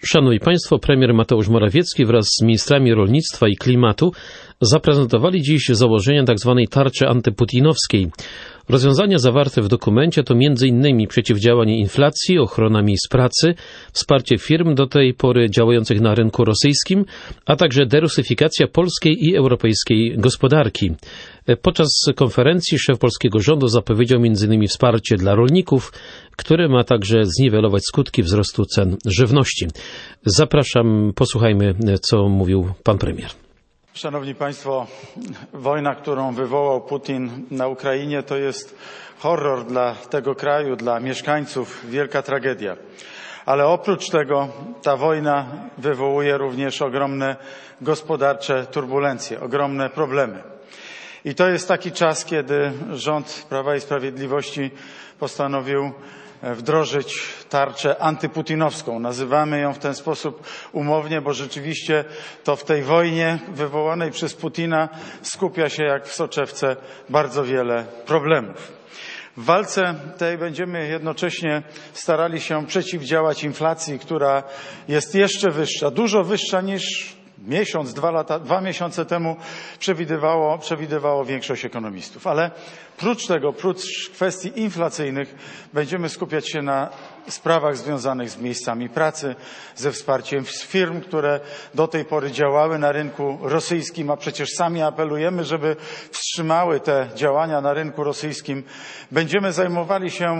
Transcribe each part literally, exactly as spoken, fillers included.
Szanowni Państwo, premier Mateusz Morawiecki wraz z ministrami rolnictwa i klimatu zaprezentowali dziś założenia tzw. tarczy antyputinowskiej. Rozwiązania zawarte w dokumencie to między innymi przeciwdziałanie inflacji, ochrona miejsc pracy, wsparcie firm do tej pory działających na rynku rosyjskim, a także derusyfikacja polskiej i europejskiej gospodarki. Podczas konferencji szef polskiego rządu zapowiedział między innymi wsparcie dla rolników, które ma także zniwelować skutki wzrostu cen żywności. Zapraszam, posłuchajmy, co mówił pan premier. Szanowni Państwo, wojna, którą wywołał Putin na Ukrainie, to jest horror dla tego kraju, dla mieszkańców, wielka tragedia. Ale oprócz tego ta wojna wywołuje również ogromne gospodarcze turbulencje, ogromne problemy. I to jest taki czas, kiedy rząd Prawa i Sprawiedliwości postanowił wdrożyć tarczę antyputinowską. Nazywamy ją w ten sposób umownie, bo rzeczywiście to w tej wojnie wywołanej przez Putina skupia się jak w soczewce bardzo wiele problemów. W walce tej będziemy jednocześnie starali się przeciwdziałać inflacji, która jest jeszcze wyższa, dużo wyższa niż miesiąc, dwa lata, dwa miesiące temu przewidywało, przewidywało większość ekonomistów. Ale prócz tego, prócz kwestii inflacyjnych będziemy skupiać się na sprawach związanych z miejscami pracy, ze wsparciem firm, które do tej pory działały na rynku rosyjskim, a przecież sami apelujemy, żeby wstrzymały te działania na rynku rosyjskim. Będziemy zajmowali się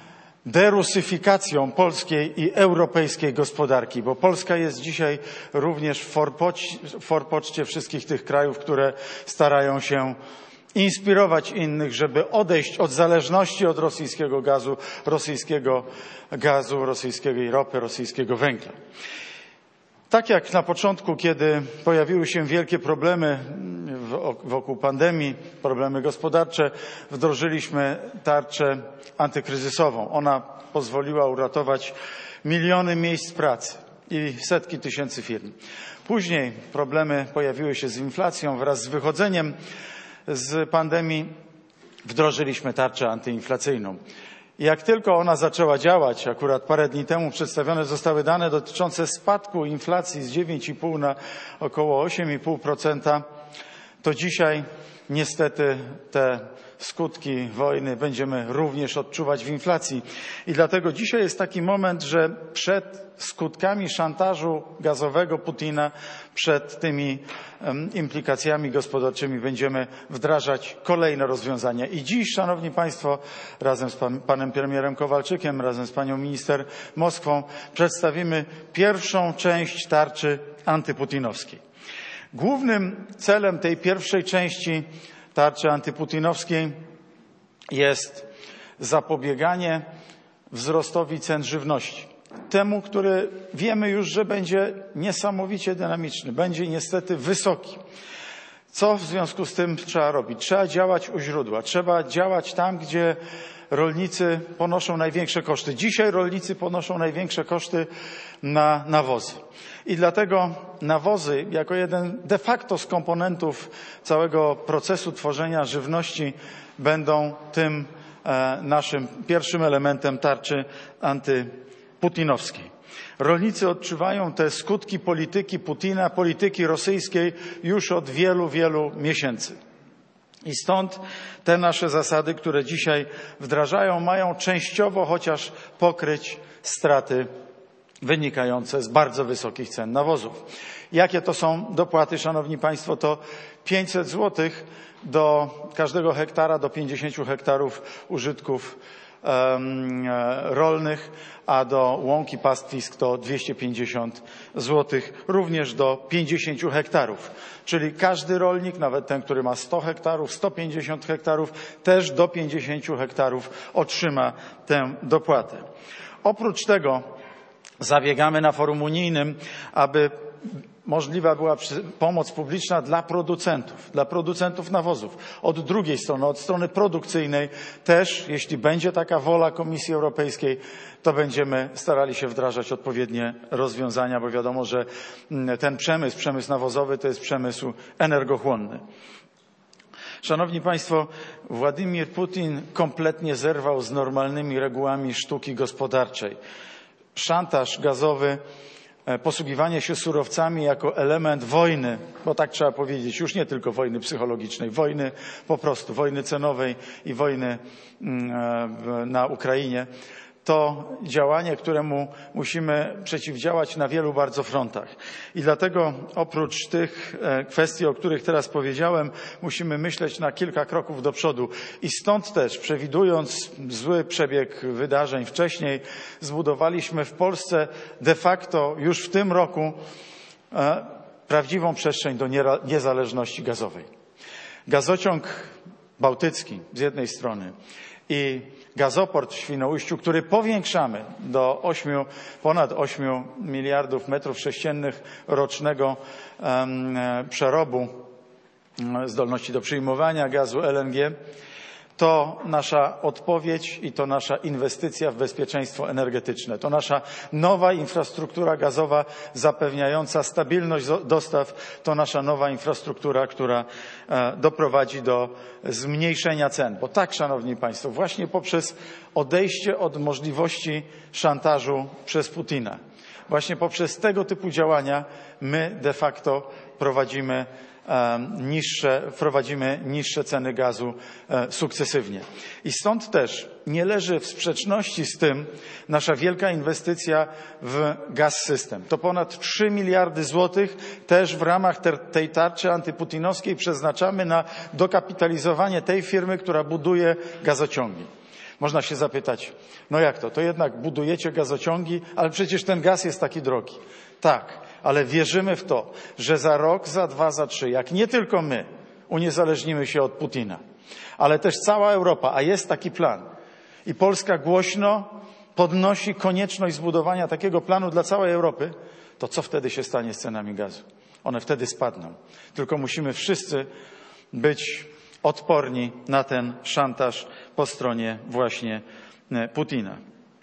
derusyfikacją polskiej i europejskiej gospodarki, bo Polska jest dzisiaj również w forpoczcie, w forpoczcie wszystkich tych krajów, które starają się inspirować innych, żeby odejść od zależności od rosyjskiego gazu, rosyjskiego gazu, rosyjskiej ropy, rosyjskiego węgla. Tak jak na początku, kiedy pojawiły się wielkie problemy wokół pandemii, problemy gospodarcze, wdrożyliśmy tarczę antykryzysową. Ona pozwoliła uratować miliony miejsc pracy i setki tysięcy firm. Później problemy pojawiły się z inflacją. Wraz z wychodzeniem z pandemii wdrożyliśmy tarczę antyinflacyjną. Jak tylko ona zaczęła działać, akurat parę dni temu przedstawione zostały dane dotyczące spadku inflacji z dziewięć i pół na około osiem i pół procent, to dzisiaj niestety te skutki wojny będziemy również odczuwać w inflacji. I dlatego dzisiaj jest taki moment, że przed skutkami szantażu gazowego Putina, przed tymi um, implikacjami gospodarczymi będziemy wdrażać kolejne rozwiązania. I dziś, Szanowni Państwo, razem z pan, panem premierem Kowalczykiem, razem z panią minister Moskwą przedstawimy pierwszą część tarczy antyputinowskiej. Głównym celem tej pierwszej części tarczy antyputinowskiej jest zapobieganie wzrostowi cen żywności. Temu, który wiemy już, że będzie niesamowicie dynamiczny, będzie niestety wysoki. Co w związku z tym trzeba robić? Trzeba działać u źródła, trzeba działać tam, gdzie rolnicy ponoszą największe koszty. Dzisiaj rolnicy ponoszą największe koszty na nawozy. I dlatego nawozy, jako jeden de facto z komponentów całego procesu tworzenia żywności, będą tym e, naszym pierwszym elementem tarczy antyputinowskiej. Rolnicy odczuwają te skutki polityki Putina, polityki rosyjskiej już od wielu, wielu miesięcy. I stąd te nasze zasady, które dzisiaj wdrażają, mają częściowo chociaż pokryć straty wynikające z bardzo wysokich cen nawozów. Jakie to są dopłaty, Szanowni Państwo? To pięćset złotych do każdego hektara, do pięćdziesięciu hektarów użytków um, rolnych, a do łąk i pastwisk to dwieście pięćdziesiąt złotych, również do pięćdziesięciu hektarów. Czyli każdy rolnik, nawet ten, który ma sto hektarów, sto pięćdziesiąt hektarów, też do pięćdziesięciu hektarów otrzyma tę dopłatę. Oprócz tego zabiegamy na forum unijnym, aby możliwa była pomoc publiczna dla producentów, dla producentów nawozów. Od drugiej strony, od strony produkcyjnej też, jeśli będzie taka wola Komisji Europejskiej, to będziemy starali się wdrażać odpowiednie rozwiązania, bo wiadomo, że ten przemysł, przemysł nawozowy to jest przemysł energochłonny. Szanowni Państwo, Władimir Putin kompletnie zerwał z normalnymi regułami sztuki gospodarczej. Szantaż gazowy posługiwanie się surowcami jako element wojny, bo tak trzeba powiedzieć, już nie tylko wojny psychologicznej, wojny po prostu, wojny cenowej i wojny na Ukrainie, to działanie, któremu musimy przeciwdziałać na wielu bardzo frontach. I dlatego oprócz tych kwestii, o których teraz powiedziałem, musimy myśleć na kilka kroków do przodu. I stąd też, przewidując zły przebieg wydarzeń wcześniej, zbudowaliśmy w Polsce de facto już w tym roku prawdziwą przestrzeń do niezależności gazowej. Gazociąg bałtycki z jednej strony i gazoport w Świnoujściu, który powiększamy do ośmiu, ponad ośmiu miliardów metrów sześciennych rocznego um, przerobu, zdolności do przyjmowania gazu L N G, to nasza odpowiedź i to nasza inwestycja w bezpieczeństwo energetyczne. To nasza nowa infrastruktura gazowa zapewniająca stabilność dostaw. To nasza nowa infrastruktura, która doprowadzi do zmniejszenia cen. Bo tak, szanowni państwo, właśnie poprzez odejście od możliwości szantażu przez Putina, właśnie poprzez tego typu działania my de facto prowadzimy niższe, wprowadzimy niższe ceny gazu sukcesywnie. I stąd też nie leży w sprzeczności z tym nasza wielka inwestycja w Gaz System. To ponad trzy miliardy złotych też w ramach tej tarczy antyputinowskiej przeznaczamy na dokapitalizowanie tej firmy, która buduje gazociągi. Można się zapytać, no jak to? To jednak budujecie gazociągi, ale przecież ten gaz jest taki drogi. Tak. Ale wierzymy w to, że za rok, za dwa, za trzy, jak nie tylko my uniezależnimy się od Putina, ale też cała Europa, a jest taki plan. I Polska głośno podnosi konieczność zbudowania takiego planu dla całej Europy, to co wtedy się stanie z cenami gazu? One wtedy spadną. Tylko musimy wszyscy być odporni na ten szantaż po stronie właśnie Putina.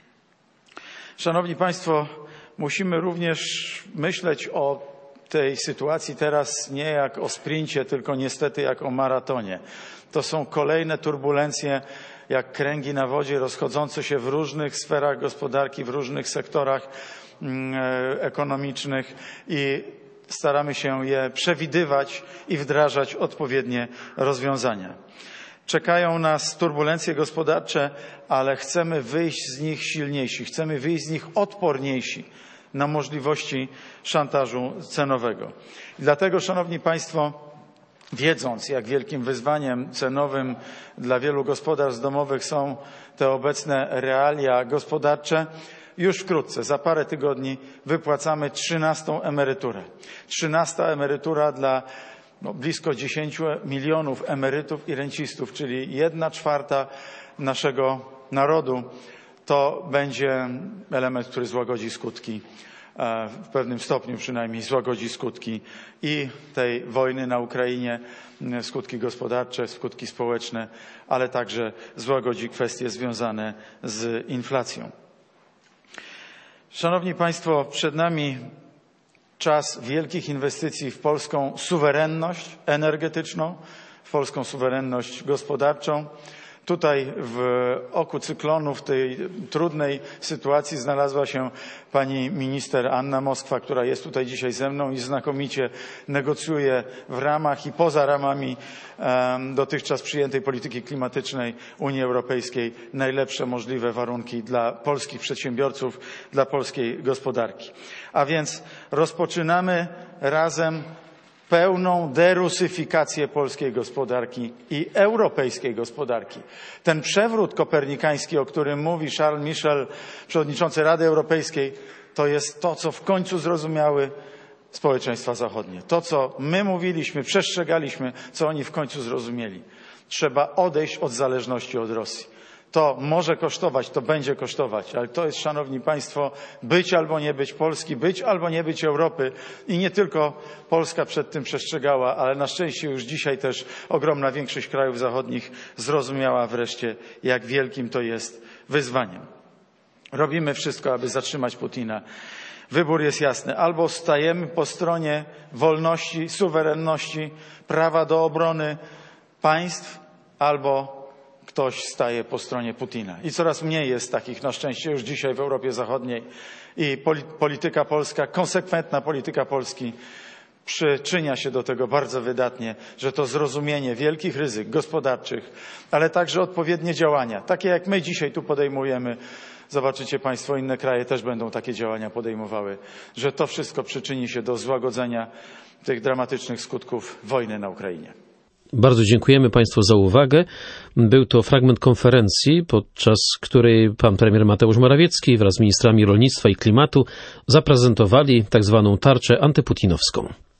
Szanowni Państwo, musimy również myśleć o tej sytuacji teraz nie jak o sprincie, tylko niestety jak o maratonie. To są kolejne turbulencje, jak kręgi na wodzie, rozchodzące się w różnych sferach gospodarki, w różnych sektorach ekonomicznych i staramy się je przewidywać i wdrażać odpowiednie rozwiązania. Czekają nas turbulencje gospodarcze, ale chcemy wyjść z nich silniejsi, chcemy wyjść z nich odporniejsi na możliwości szantażu cenowego. I dlatego, szanowni państwo, wiedząc, jak wielkim wyzwaniem cenowym dla wielu gospodarstw domowych są te obecne realia gospodarcze, już wkrótce, za parę tygodni wypłacamy trzynastą emeryturę. Trzynasta emerytura dla no, blisko dziesięciu milionów emerytów i rencistów, czyli jedna czwarta naszego narodu. To będzie element, który złagodzi skutki, w pewnym stopniu przynajmniej złagodzi skutki i tej wojny na Ukrainie, skutki gospodarcze, skutki społeczne, ale także złagodzi kwestie związane z inflacją. Szanowni Państwo, przed nami czas wielkich inwestycji w polską suwerenność energetyczną, w polską suwerenność gospodarczą. Tutaj w oku cyklonu, w tej trudnej sytuacji znalazła się pani minister Anna Moskwa, która jest tutaj dzisiaj ze mną i znakomicie negocjuje w ramach i poza ramami um, dotychczas przyjętej polityki klimatycznej Unii Europejskiej najlepsze możliwe warunki dla polskich przedsiębiorców, dla polskiej gospodarki. A więc rozpoczynamy razem pełną derusyfikację polskiej gospodarki i europejskiej gospodarki. Ten przewrót kopernikański, o którym mówi Charles Michel, przewodniczący Rady Europejskiej, to jest to, co w końcu zrozumiały społeczeństwa zachodnie. To, co my mówiliśmy, przestrzegaliśmy, co oni w końcu zrozumieli. Trzeba odejść od zależności od Rosji. To może kosztować, to będzie kosztować, ale to jest, szanowni państwo, być albo nie być Polski, być albo nie być Europy. I nie tylko Polska przed tym przestrzegała, ale na szczęście już dzisiaj też ogromna większość krajów zachodnich zrozumiała wreszcie, jak wielkim to jest wyzwaniem. Robimy wszystko, aby zatrzymać Putina. Wybór jest jasny. Albo stajemy po stronie wolności, suwerenności, prawa do obrony państw, albo ktoś staje po stronie Putina. I coraz mniej jest takich na szczęście już dzisiaj w Europie Zachodniej. I polityka polska, konsekwentna polityka Polski przyczynia się do tego bardzo wydatnie, że to zrozumienie wielkich ryzyk gospodarczych, ale także odpowiednie działania, takie jak my dzisiaj tu podejmujemy, zobaczycie Państwo, inne kraje też będą takie działania podejmowały, że to wszystko przyczyni się do złagodzenia tych dramatycznych skutków wojny na Ukrainie. Bardzo dziękujemy Państwu za uwagę. Był to fragment konferencji, podczas której pan premier Mateusz Morawiecki wraz z ministrami rolnictwa i klimatu zaprezentowali tak zwaną tarczę antyputinowską.